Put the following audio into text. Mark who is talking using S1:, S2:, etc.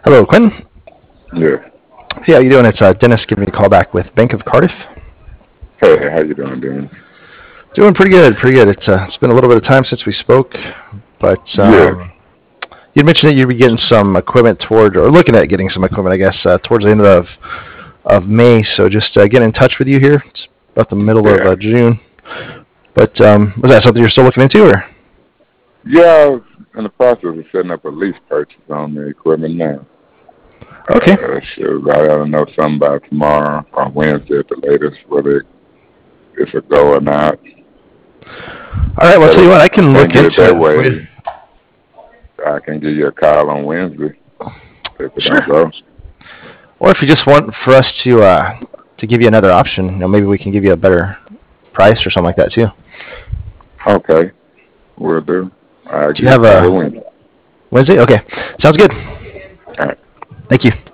S1: Hello, Quinn.
S2: Yeah.
S1: Yeah, how you doing? It's Dennis giving me a call back with Bank of Cardiff.
S2: Hey, how you doing, Dennis?
S1: Doing pretty good, pretty good. It's been a little bit of time since we spoke, but
S2: Yes.
S1: you'd mentioned that you'd be getting some equipment toward, or looking at getting some equipment, I guess, towards the end of May. So just getting in touch with you here. It's about the middle of
S2: Yeah.
S1: June. But was that something you're still looking into, or?
S2: Yeah, I was in the process of setting up a lease purchase on the equipment now.
S1: Okay.
S2: Shoot, I ought to know something by tomorrow or Wednesday at the latest, whether it's a go or not.
S1: All right. Well, I'll
S2: But
S1: tell
S2: if
S1: you what, I
S2: I
S1: can
S2: can't
S1: look
S2: get it
S1: into
S2: that
S1: it for you.
S2: way, I can give you a call on Wednesday if it don't
S1: Sure.
S2: go.
S1: Or if you just want for us to give you another option, maybe we can give you a better price or something like that too.
S2: Okay, will do. I'll
S1: Do you
S2: give you a
S1: have
S2: call
S1: a
S2: Wednesday.
S1: Wednesday? Okay, sounds good.
S2: All right.
S1: Thank you.